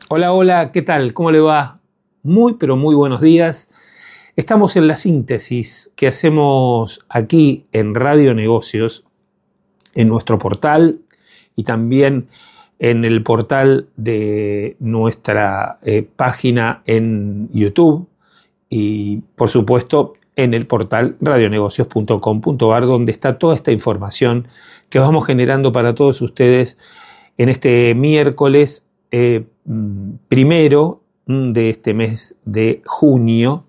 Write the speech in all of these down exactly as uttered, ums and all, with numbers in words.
Hola, hola, ¿qué tal? ¿Cómo le va? Muy, pero muy buenos días. Estamos en la síntesis que hacemos aquí en Radio Negocios, en nuestro portal y también en el portal de nuestra eh, página en YouTube y, por supuesto, en el portal radionegocios punto com punto a r, donde está toda esta información que vamos generando para todos ustedes en este miércoles Eh, primero de este mes de junio,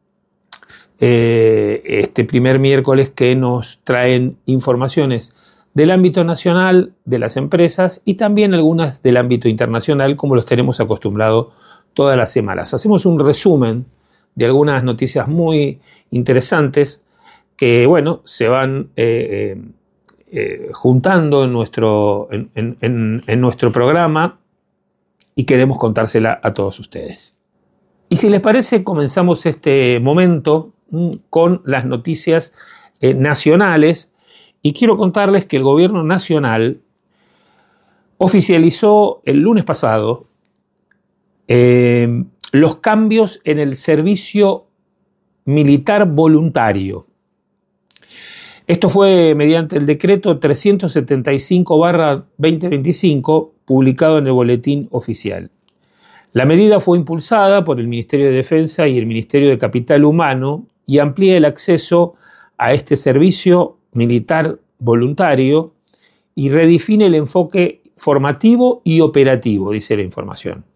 eh, este primer miércoles que nos traen informaciones del ámbito nacional de las empresas y también algunas del ámbito internacional, como los tenemos acostumbrado todas las semanas. Hacemos un resumen de algunas noticias muy interesantes que, bueno, se van eh, eh, juntando en nuestro, en, en, en, en nuestro programa y queremos contársela a todos ustedes. Y si les parece, comenzamos este momento con las noticias eh, nacionales y quiero contarles que el gobierno nacional oficializó el lunes pasado eh, los cambios en el servicio militar voluntario. Esto fue mediante el decreto trescientos setenta y cinco barra veinte veinticinco, publicado en el Boletín Oficial. La medida fue impulsada por el Ministerio de Defensa y el Ministerio de Capital Humano y amplía el acceso a este servicio militar voluntario y redefine el enfoque formativo y operativo, dice la información.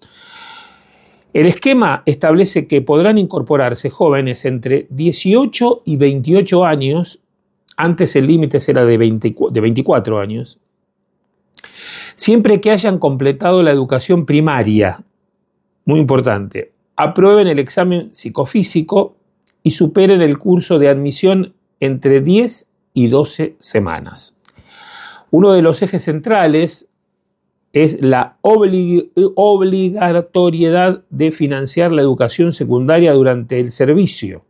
El esquema establece que podrán incorporarse jóvenes entre dieciocho y veintiocho años. Antes el límite era de, veinte, de veinticuatro años, siempre que hayan completado la educación primaria, muy importante, aprueben el examen psicofísico y superen el curso de admisión entre diez y doce semanas. Uno de los ejes centrales es la oblig- obligatoriedad de financiar la educación secundaria durante el servicio,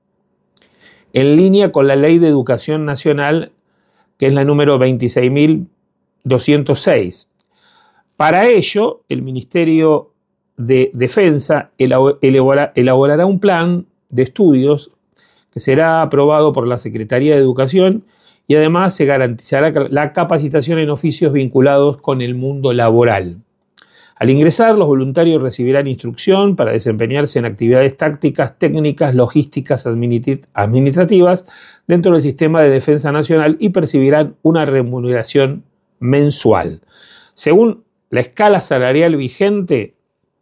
en línea con la Ley de Educación Nacional, que es la número veintiséis mil doscientos seis. Para ello, el Ministerio de Defensa elabora, elaborará un plan de estudios que será aprobado por la Secretaría de Educación y además se garantizará la capacitación en oficios vinculados con el mundo laboral. Al ingresar, los voluntarios recibirán instrucción para desempeñarse en actividades tácticas, técnicas, logísticas, administrativas dentro del sistema de defensa nacional y percibirán una remuneración mensual. Según la escala salarial vigente,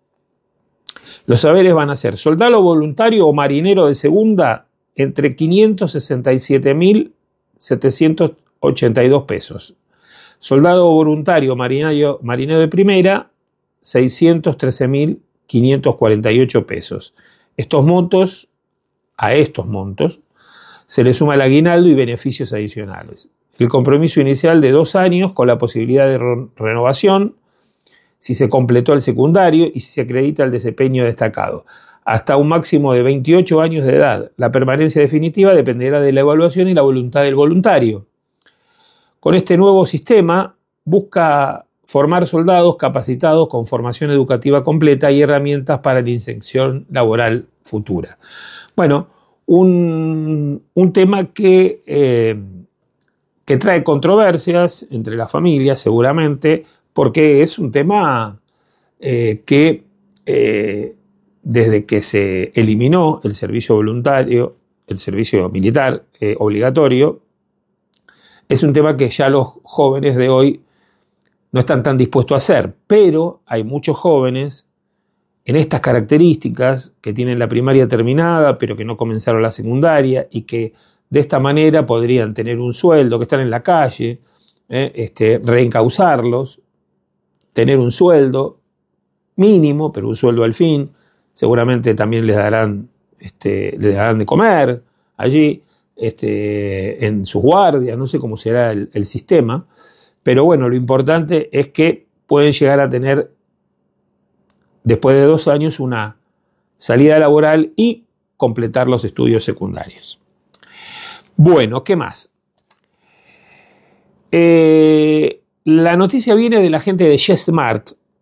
los saberes van a ser soldado voluntario o marinero de segunda entre quinientos sesenta y siete mil setecientos ochenta y dos pesos. Soldado voluntario marinero, marinero de primera, seiscientos trece mil quinientos cuarenta y ocho pesos. Estos montos, a estos montos, se le suma el aguinaldo y beneficios adicionales. El compromiso inicial de dos años con la posibilidad de re- renovación si se completó el secundario y si se acredita el desempeño destacado. Hasta un máximo de veintiocho años de edad. La permanencia definitiva dependerá de la evaluación y la voluntad del voluntario. Con este nuevo sistema busca formar soldados capacitados con formación educativa completa y herramientas para la inserción laboral futura. Bueno, un, un tema que, eh, que trae controversias entre las familias seguramente, porque es un tema eh, que eh, desde que se eliminó el servicio voluntario, el servicio militar eh, obligatorio, es un tema que ya los jóvenes de hoy no están tan dispuestos a hacer, pero hay muchos jóvenes en estas características que tienen la primaria terminada, pero que no comenzaron la secundaria y que de esta manera podrían tener un sueldo, que están en la calle, eh, este, reencauzarlos, tener un sueldo mínimo, pero un sueldo al fin, seguramente también les darán, este, les darán de comer allí, este, en sus guardias, no sé cómo será el, el sistema. Pero bueno, lo importante es que pueden llegar a tener, después de dos años, una salida laboral y completar los estudios secundarios. Bueno, ¿qué más? Eh, la noticia viene de la gente de YesSmart,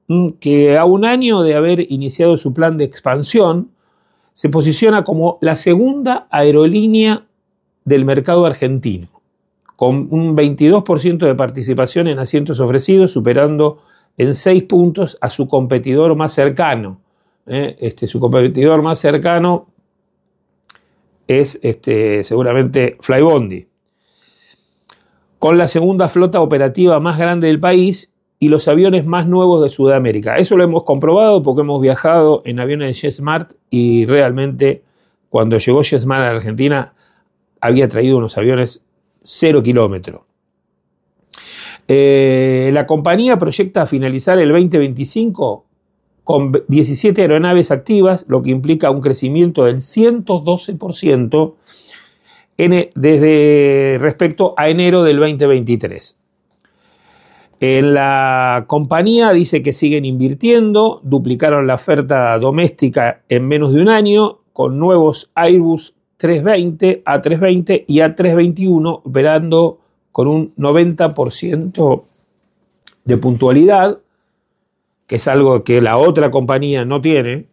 que a un año de haber iniciado su plan de expansión, se posiciona como la segunda aerolínea del mercado argentino, con un veintidós por ciento de participación en asientos ofrecidos, superando en seis puntos a su competidor más cercano. ¿eh? Este, su competidor más cercano es este, seguramente Flybondi, con la segunda flota operativa más grande del país y los aviones más nuevos de Sudamérica. Eso lo hemos comprobado porque hemos viajado en aviones de JetSmart y realmente cuando llegó JetSmart a la Argentina había traído unos aviones cero kilómetros. Eh, la compañía proyecta finalizar el veinte veinticinco con diecisiete aeronaves activas, lo que implica un crecimiento del ciento doce por ciento en, desde respecto a enero del veinte veintitrés. En la compañía dice que siguen invirtiendo, duplicaron la oferta doméstica en menos de un año con nuevos Airbus trescientos veinte, A trescientos veinte y A trescientos veintiuno operando con un noventa por ciento de puntualidad, que es algo que la otra compañía no tiene.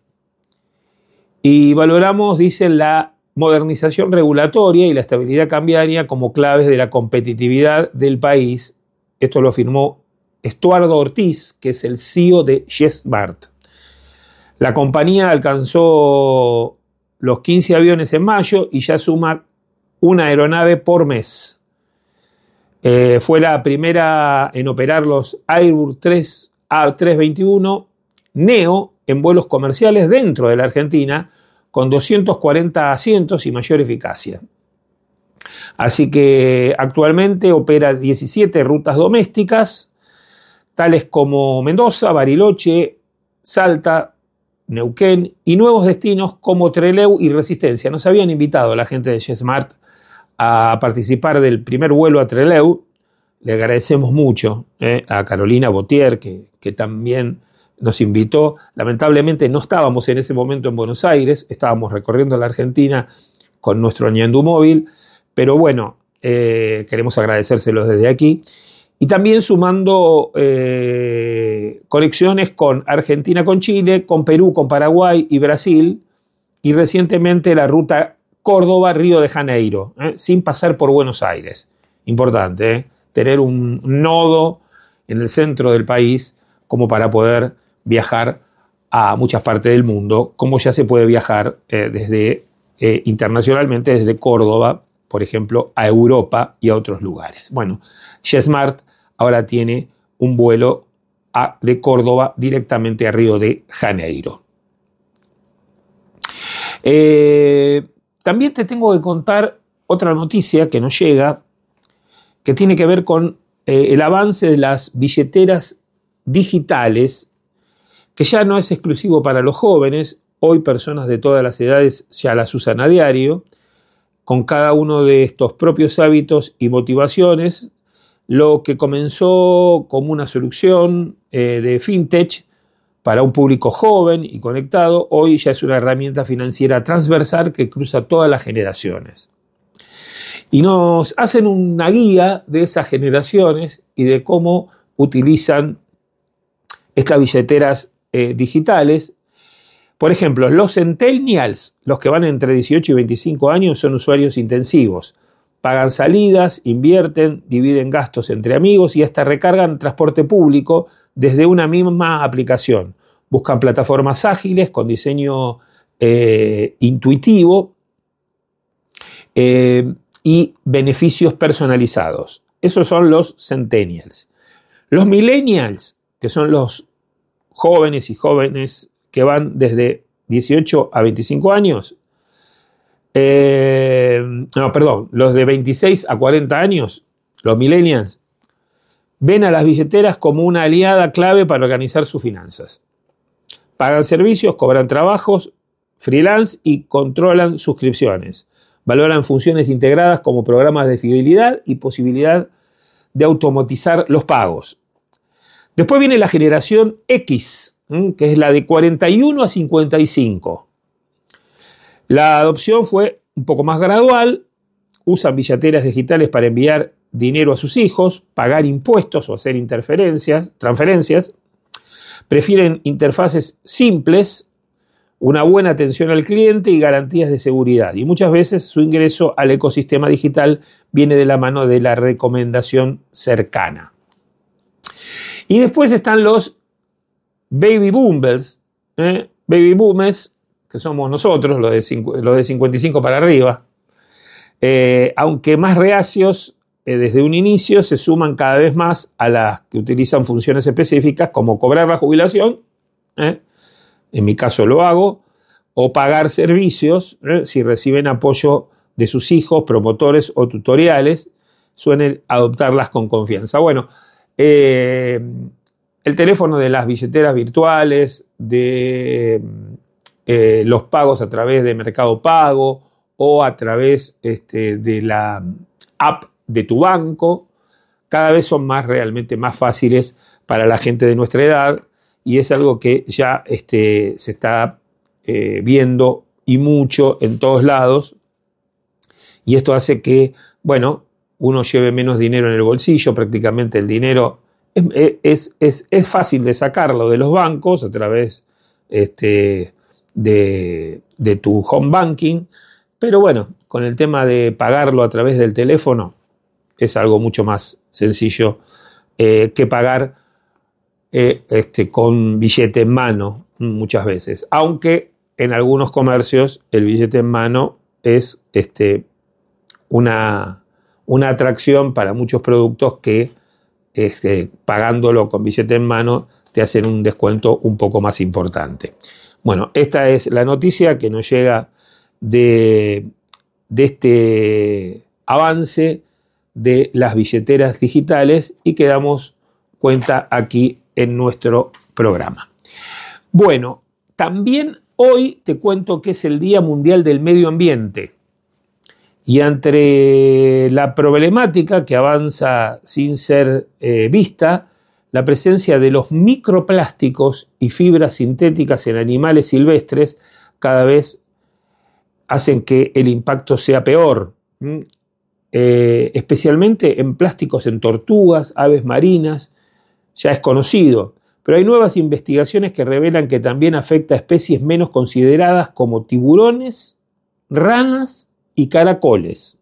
Y valoramos, dicen, la modernización regulatoria y la estabilidad cambiaria como claves de la competitividad del país. Esto lo afirmó Estuardo Ortiz, que es el C E O de JetSmart. La compañía alcanzó los quince aviones en mayo y ya suma una aeronave por mes. Eh, fue la primera en operar los Airbus tres A trescientos veintiuno Neo en vuelos comerciales dentro de la Argentina, con doscientos cuarenta asientos y mayor eficacia. Así que actualmente opera diecisiete rutas domésticas, tales como Mendoza, Bariloche, Salta, Neuquén y nuevos destinos como Trelew y Resistencia. Nos habían invitado a la gente de JetSmart a participar del primer vuelo a Trelew. Le agradecemos mucho eh, a Carolina Botier, que, que también nos invitó. Lamentablemente no estábamos en ese momento en Buenos Aires, estábamos recorriendo la Argentina con nuestro Ñandú móvil, pero bueno, eh, queremos agradecérselos desde aquí. Y también sumando eh, conexiones con Argentina, con Chile, con Perú, con Paraguay y Brasil, y recientemente la ruta Córdoba-Río de Janeiro, eh, sin pasar por Buenos Aires. Importante, eh, tener un nodo en el centro del país como para poder viajar a muchas partes del mundo, como ya se puede viajar eh, desde eh, internacionalmente desde Córdoba, por ejemplo, a Europa y a otros lugares. Bueno, JetSmart ahora tiene un vuelo a, de Córdoba directamente a Río de Janeiro. Eh, también te tengo que contar otra noticia que nos llega, que tiene que ver con eh, el avance de las billeteras digitales, que ya no es exclusivo para los jóvenes. Hoy personas de todas las edades ya las usan a diario, con cada uno de estos propios hábitos y motivaciones. Lo que comenzó como una solución eh, de fintech para un público joven y conectado, hoy ya es una herramienta financiera transversal que cruza todas las generaciones. Y nos hacen una guía de esas generaciones y de cómo utilizan estas billeteras eh, digitales. Por ejemplo, los centennials, los que van entre dieciocho y veinticinco años, son usuarios intensivos. Pagan salidas, invierten, dividen gastos entre amigos y hasta recargan transporte público desde una misma aplicación. Buscan plataformas ágiles con diseño eh, intuitivo eh, y beneficios personalizados. Esos son los centennials. Los millennials, que son los jóvenes y jóvenes que van desde dieciocho a veinticinco años, eh, no, perdón, los de veintiséis a cuarenta años, los millennials, ven a las billeteras como una aliada clave para organizar sus finanzas. Pagan servicios, cobran trabajos, freelance y controlan suscripciones. Valoran funciones integradas como programas de fidelidad y posibilidad de automatizar los pagos. Después viene la generación X, que es la de cuarenta y uno a cincuenta y cinco. La adopción fue un poco más gradual. Usan billeteras digitales para enviar dinero a sus hijos, pagar impuestos o hacer interferencias, transferencias. Prefieren interfaces simples, una buena atención al cliente y garantías de seguridad. Y muchas veces su ingreso al ecosistema digital viene de la mano de la recomendación cercana. Y después están los baby boomers, ¿eh? baby boomers, que somos nosotros, los de, cincu- los de cincuenta y cinco para arriba, eh, aunque más reacios eh, desde un inicio, se suman cada vez más a las que utilizan funciones específicas como cobrar la jubilación, ¿eh? en mi caso lo hago, o pagar servicios, ¿eh? si reciben apoyo de sus hijos, promotores o tutoriales, suelen adoptarlas con confianza. Bueno, eh, el teléfono de las billeteras virtuales, de eh, los pagos a través de Mercado Pago o a través este, de la app de tu banco, cada vez son más realmente más fáciles para la gente de nuestra edad y es algo que ya este, se está eh, viendo y mucho en todos lados y esto hace que, bueno, uno lleve menos dinero en el bolsillo, prácticamente el dinero es, es, es, es fácil de sacarlo de los bancos a través este, de, de tu home banking, pero bueno, con el tema de pagarlo a través del teléfono es algo mucho más sencillo eh, que pagar eh, este, con billete en mano muchas veces, aunque en algunos comercios el billete en mano es este, una, una atracción para muchos productos que este, pagándolo con billete en mano te hacen un descuento un poco más importante. Bueno, esta es la noticia que nos llega de, de este avance de las billeteras digitales y que damos cuenta aquí en nuestro programa. Bueno, también hoy te cuento que es el Día Mundial del Medio Ambiente y entre la problemática que avanza sin ser eh, vista, la presencia de los microplásticos y fibras sintéticas en animales silvestres cada vez hacen que el impacto sea peor. ¿Mm? Eh, especialmente en plásticos en tortugas, aves marinas, ya es conocido, pero hay nuevas investigaciones que revelan que también afecta a especies menos consideradas como tiburones, ranas y caracoles.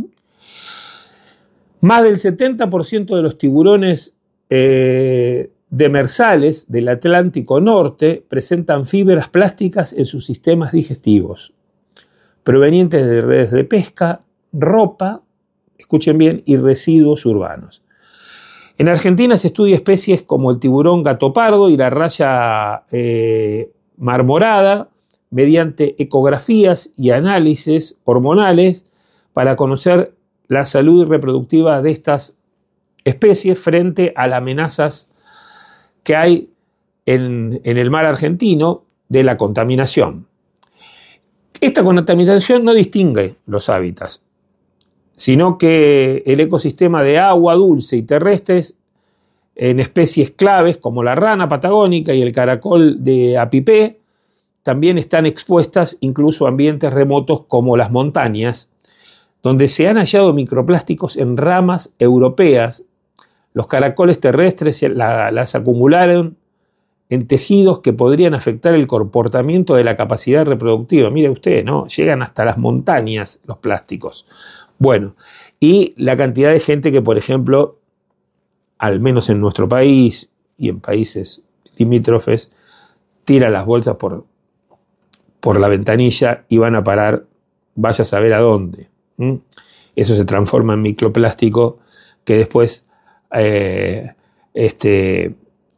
Más del setenta por ciento de los tiburones eh, demersales del Atlántico Norte presentan fibras plásticas en sus sistemas digestivos, provenientes de redes de pesca, ropa, escuchen bien, y residuos urbanos. En Argentina se estudia especies como el tiburón gato pardo y la raya eh, marmorada mediante ecografías y análisis hormonales para conocer la salud reproductiva de estas especies frente a las amenazas que hay en, en el mar argentino de la contaminación. Esta contaminación no distingue los hábitats, sino que el ecosistema de agua dulce y terrestres en especies claves como la rana patagónica y el caracol de Apipé también están expuestas incluso a ambientes remotos como las montañas, donde se han hallado microplásticos en ramas europeas. Los caracoles terrestres la, las acumularon en tejidos que podrían afectar el comportamiento de la capacidad reproductiva. Mire usted, ¿no? Llegan hasta las montañas los plásticos. Bueno, y la cantidad de gente que, por ejemplo, al menos en nuestro país y en países limítrofes, tira las bolsas por, por la ventanilla y van a parar, vaya a saber a dónde. ¿Mm? Eso se transforma en microplástico que después eh, este,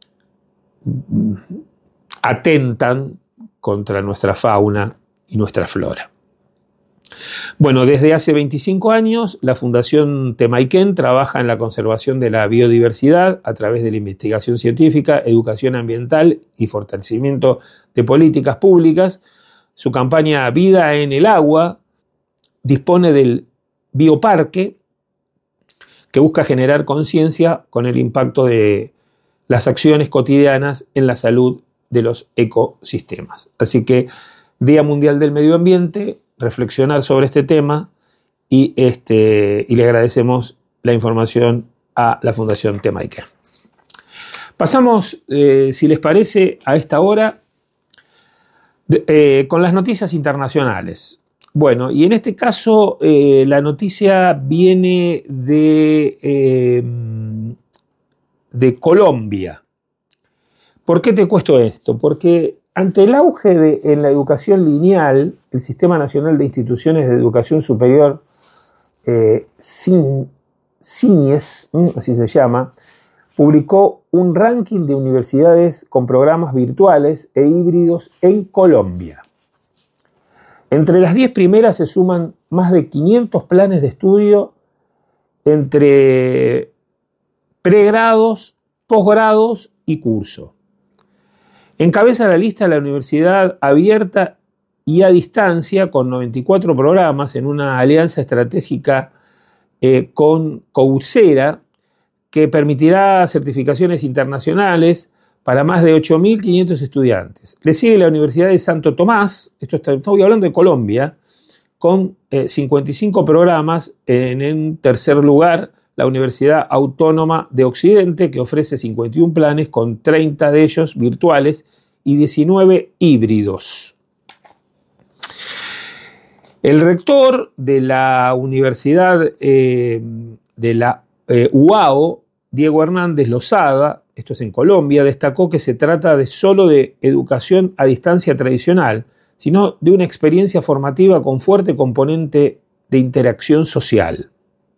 atentan contra nuestra fauna y nuestra flora. Bueno, desde hace veinticinco años, la Fundación Temaiken trabaja en la conservación de la biodiversidad a través de la investigación científica, educación ambiental y fortalecimiento de políticas públicas. Su campaña Vida en el Agua dispone del bioparque que busca generar conciencia con el impacto de las acciones cotidianas en la salud de los ecosistemas. Así que, Día Mundial del Medio Ambiente, reflexionar sobre este tema y, este, y le agradecemos la información a la Fundación Temaiken. Pasamos, eh, si les parece, a esta hora de, eh, con las noticias internacionales. Bueno, y en este caso eh, la noticia viene de, eh, de Colombia. ¿Por qué te cuento esto? Porque ante el auge de, en la educación lineal, el Sistema Nacional de Instituciones de Educación Superior, eh, SINIES, así se llama, publicó un ranking de universidades con programas virtuales e híbridos en Colombia. Entre las diez primeras se suman más de quinientos planes de estudio entre pregrados, posgrados y curso. Encabeza la lista la Universidad Abierta y a Distancia con noventa y cuatro programas en una alianza estratégica eh, con Coursera que permitirá certificaciones internacionales para más de ocho mil quinientos estudiantes. Le sigue la Universidad de Santo Tomás, esto está, estoy hablando de Colombia, con eh, cincuenta y cinco programas. En, en tercer lugar, la Universidad Autónoma de Occidente, que ofrece cincuenta y uno planes, con treinta de ellos virtuales y diecinueve híbridos. El rector de la Universidad eh, de la eh, U A O, Diego Hernández Lozada, esto es en Colombia, destacó que se trata de solo de educación a distancia tradicional, sino de una experiencia formativa con fuerte componente de interacción social.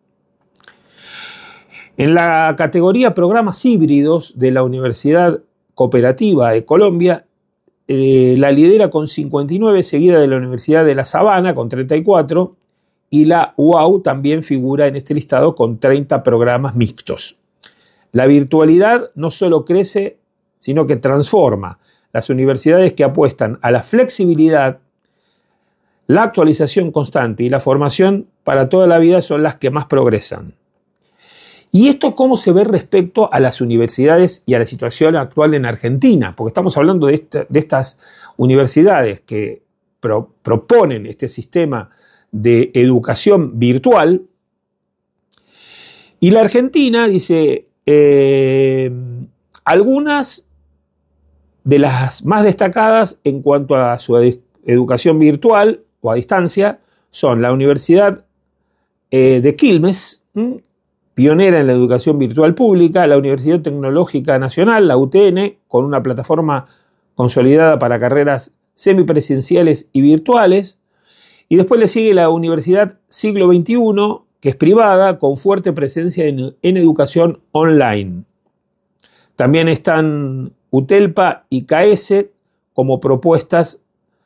En la categoría programas híbridos de la Universidad Cooperativa de Colombia, eh, la lidera con cincuenta y nueve, seguida de la Universidad de La Sabana con treinta y cuatro, y la U A U también figura en este listado con treinta programas mixtos. La virtualidad no solo crece, sino que transforma. Las universidades que apuestan a la flexibilidad, la actualización constante y la formación para toda la vida son las que más progresan. ¿Y esto cómo se ve respecto a las universidades y a la situación actual en Argentina? Porque estamos hablando de, esta, de estas universidades que pro, proponen este sistema de educación virtual. Y la Argentina dice, eh, algunas de las más destacadas en cuanto a su ed- educación virtual o a distancia son la Universidad eh, de Quilmes, ¿m? pionera en la educación virtual pública, la Universidad Tecnológica Nacional, la U T N, con una plataforma consolidada para carreras semipresenciales y virtuales, y después le sigue la Universidad Siglo veintiuno, que es privada, con fuerte presencia en, en educación online. También están UTELPA y CAESE como propuestas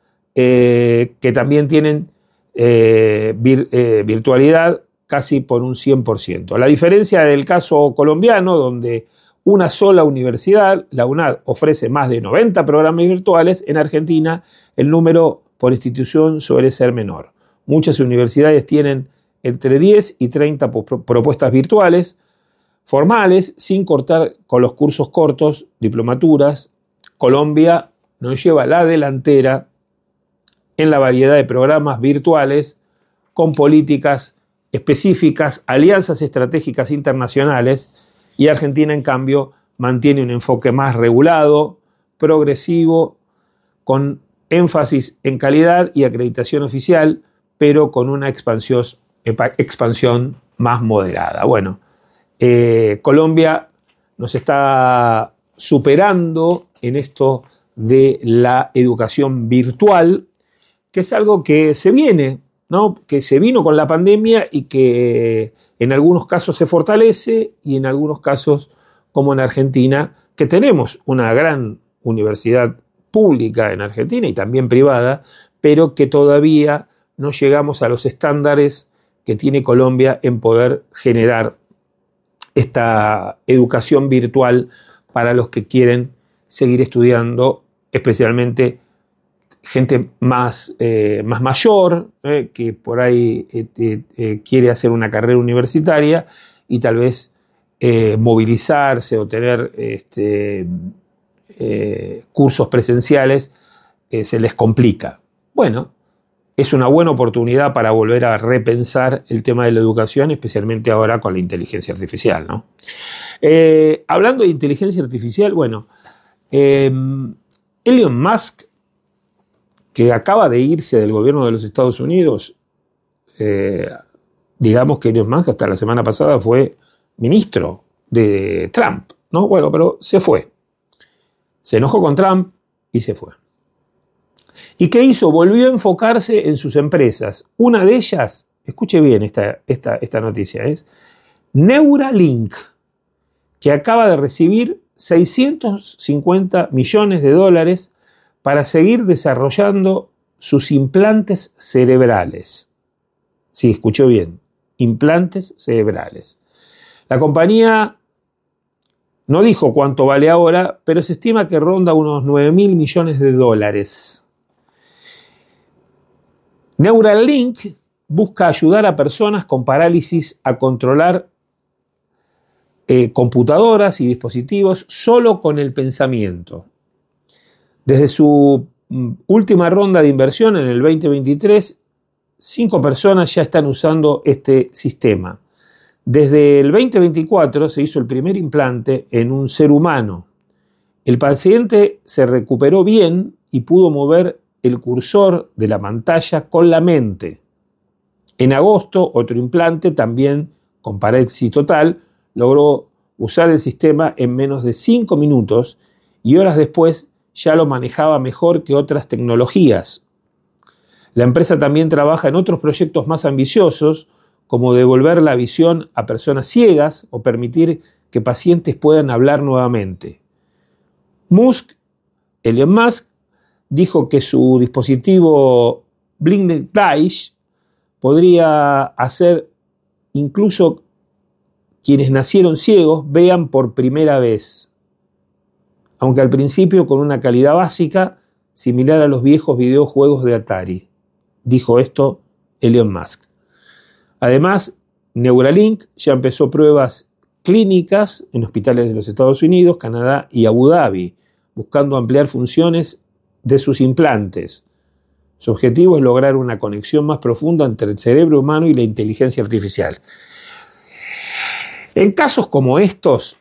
eh, que también tienen eh, vir, eh, virtualidad casi por un cien por ciento. La diferencia del caso colombiano, donde una sola universidad, la UNAD, ofrece más de noventa programas virtuales, en Argentina el número por institución suele ser menor. Muchas universidades tienen entre diez y treinta propuestas virtuales formales, sin cortar con los cursos cortos, diplomaturas. Colombia nos lleva la delantera en la variedad de programas virtuales con políticas específicas, alianzas estratégicas internacionales, y Argentina, en cambio, mantiene un enfoque más regulado, progresivo, con énfasis en calidad y acreditación oficial, pero con una expansión, expansión más moderada. Bueno, eh, Colombia nos está superando en esto de la educación virtual, que es algo que se viene, ¿no? que se vino con la pandemia y que en algunos casos se fortalece y en algunos casos, como en Argentina, que tenemos una gran universidad pública en Argentina y también privada, pero que todavía no llegamos a los estándares que tiene Colombia en poder generar esta educación virtual para los que quieren seguir estudiando, especialmente gente más, eh, más mayor, eh, que por ahí eh, eh, quiere hacer una carrera universitaria y tal vez eh, movilizarse o tener este, eh, cursos presenciales eh, se les complica. Bueno, es una buena oportunidad para volver a repensar el tema de la educación, especialmente ahora con la inteligencia artificial, ¿no? Eh, hablando de inteligencia artificial, bueno, eh, Elon Musk, que acaba de irse del gobierno de los Estados Unidos, eh, digamos que Elon Musk hasta la semana pasada fue ministro de Trump, ¿no? Bueno, pero se fue. Se enojó con Trump y se fue. ¿Y qué hizo? Volvió a enfocarse en sus empresas. Una de ellas, escuche bien esta, esta, esta noticia, es Neuralink, que acaba de recibir seiscientos cincuenta millones de dólares para seguir desarrollando sus implantes cerebrales. Sí, escuchó bien, implantes cerebrales. La compañía no dijo cuánto vale ahora, pero se estima que ronda unos nueve mil millones de dólares. Neuralink busca ayudar a personas con parálisis a controlar eh, computadoras y dispositivos solo con el pensamiento. Desde su mm, última ronda de inversión en el veinte veintitrés, cinco personas ya están usando este sistema. Desde el veinte veinticuatro se hizo el primer implante en un ser humano. El paciente se recuperó bien y pudo mover el cursor de la pantalla con la mente. En agosto, otro implante, también con parálisis total, logró usar el sistema en menos de cinco minutos y horas después ya lo manejaba mejor que otras tecnologías. La empresa también trabaja en otros proyectos más ambiciosos, como devolver la visión a personas ciegas o permitir que pacientes puedan hablar nuevamente. Musk, Elon Musk, dijo que su dispositivo Blinded Eyes podría hacer incluso quienes nacieron ciegos vean por primera vez, aunque al principio con una calidad básica similar a los viejos videojuegos de Atari. Dijo esto Elon Musk. Además, Neuralink ya empezó pruebas clínicas en hospitales de los Estados Unidos, Canadá y Abu Dhabi, buscando ampliar funciones de sus implantes. Su objetivo es lograr una conexión más profunda entre el cerebro humano y la inteligencia artificial. En casos como estos,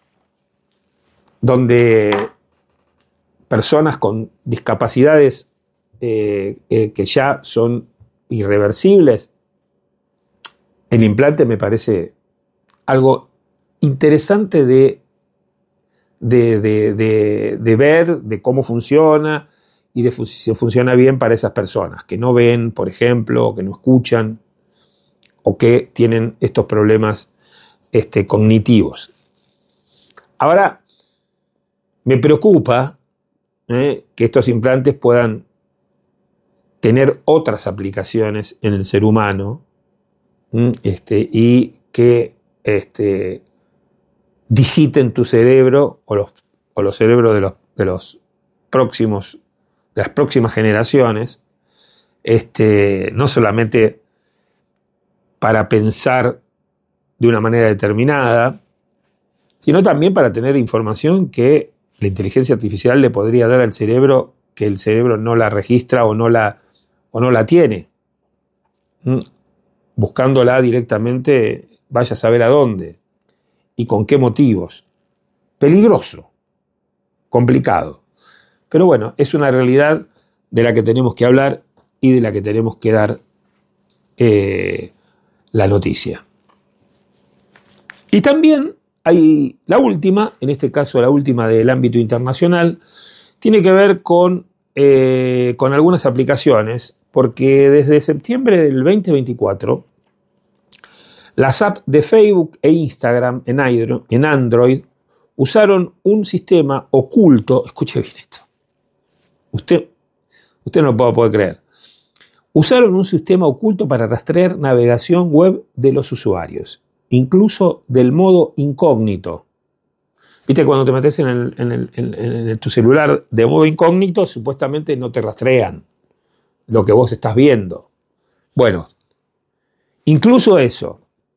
donde personas con discapacidades eh, eh, que ya son irreversibles, el implante me parece algo interesante de, de, de, de, de ver, de cómo funciona y de si funciona bien para esas personas que no ven, por ejemplo, o que no escuchan, o que tienen estos problemas este, cognitivos. Ahora, me preocupa eh, que estos implantes puedan tener otras aplicaciones en el ser humano, Este, y que este, digiten tu cerebro o los, o los cerebros de los, de los próximos, de las próximas generaciones, este, no solamente para pensar de una manera determinada, sino también para tener información que la inteligencia artificial le podría dar al cerebro que el cerebro no la registra o no la, o no la tiene. Buscándola directamente, vaya a saber a dónde y con qué motivos. Peligroso, complicado. Pero bueno, es una realidad de la que tenemos que hablar y de la que tenemos que dar eh, la noticia. Y también hay la última, en este caso la última del ámbito internacional, tiene que ver con, eh, con algunas aplicaciones, porque desde septiembre del veinte veinticuatro, las apps de Facebook e Instagram en Android usaron un sistema oculto, escuche bien esto, usted, usted no lo va a poder creer, usaron un sistema oculto para rastrear navegación web de los usuarios, incluso del modo incógnito. Viste, cuando te metes en, el, en, el, en, el, en tu celular de modo incógnito, supuestamente no te rastrean lo que vos estás viendo. Bueno, incluso eso.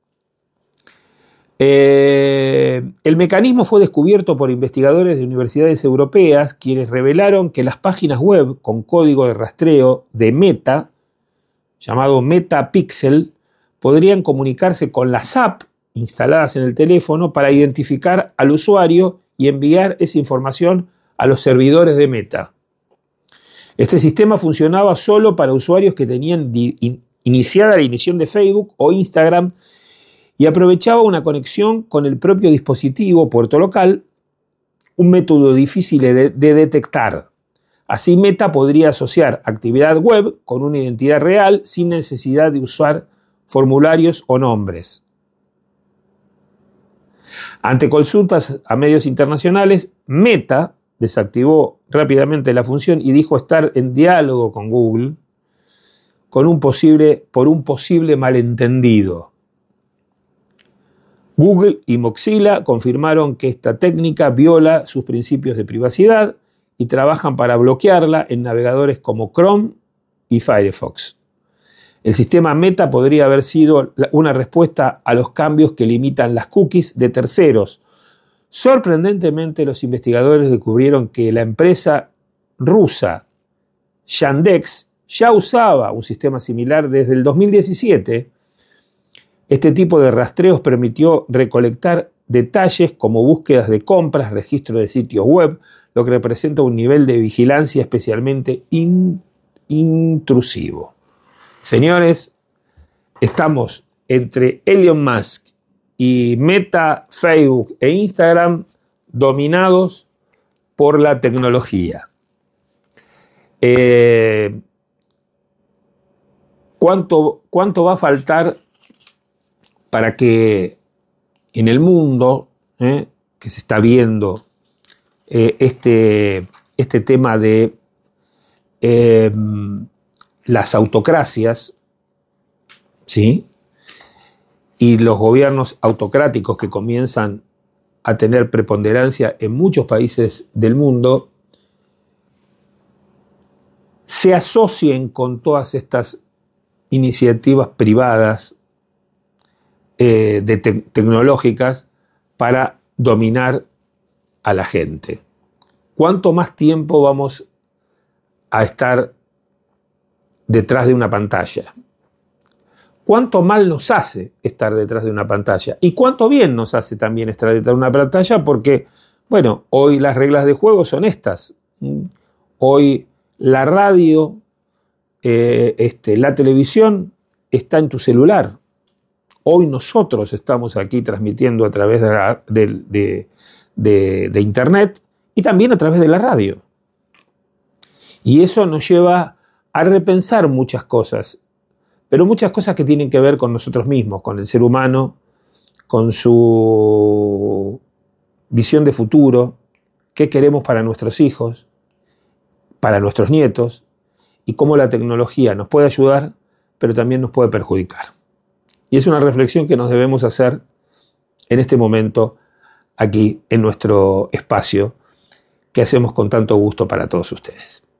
Eh, el mecanismo fue descubierto por investigadores de universidades europeas, quienes revelaron que las páginas web con código de rastreo de Meta, llamado Metapixel, podrían comunicarse con las apps instaladas en el teléfono para identificar al usuario y enviar esa información a los servidores de Meta. Este sistema funcionaba solo para usuarios que tenían in- iniciada la iniciación de Facebook o Instagram y aprovechaba una conexión con el propio dispositivo puerto local, un método difícil de, de detectar. Así Meta podría asociar actividad web con una identidad real sin necesidad de usar formularios o nombres. Ante consultas a medios internacionales, Meta desactivó rápidamente la función y dijo estar en diálogo con Google con un posible, por un posible malentendido. Google y Mozilla confirmaron que esta técnica viola sus principios de privacidad y trabajan para bloquearla en navegadores como Chrome y Firefox. El sistema Meta podría haber sido una respuesta a los cambios que limitan las cookies de terceros. Sorprendentemente, los investigadores descubrieron que la empresa rusa Yandex ya usaba un sistema similar desde el dos mil diecisiete. Este tipo de rastreos permitió recolectar detalles como búsquedas de compras, registro de sitios web, lo que representa un nivel de vigilancia especialmente in- intrusivo. Señores, estamos entre Elon Musk y Meta, Facebook e Instagram dominados por la tecnología. Eh, ¿cuánto, ¿Cuánto va a faltar para que en el mundo eh, que se está viendo eh, este, este tema de eh, las autocracias, ¿sí?, y los gobiernos autocráticos que comienzan a tener preponderancia en muchos países del mundo, se asocien con todas estas iniciativas privadas eh, de te- tecnológicas para dominar a la gente? ¿Cuánto más tiempo vamos a estar detrás de una pantalla? ¿Cuánto mal nos hace estar detrás de una pantalla? ¿Y cuánto bien nos hace también estar detrás de una pantalla? Porque, bueno, hoy las reglas de juego son estas. Hoy la radio, eh, este, la televisión está en tu celular. Hoy nosotros estamos aquí transmitiendo a través de, la, de, de, de, de internet y también a través de la radio. Y eso nos lleva a repensar muchas cosas, pero muchas cosas que tienen que ver con nosotros mismos, con el ser humano, con su visión de futuro, qué queremos para nuestros hijos, para nuestros nietos, y cómo la tecnología nos puede ayudar, pero también nos puede perjudicar. Y es una reflexión que nos debemos hacer en este momento, aquí en nuestro espacio, que hacemos con tanto gusto para todos ustedes.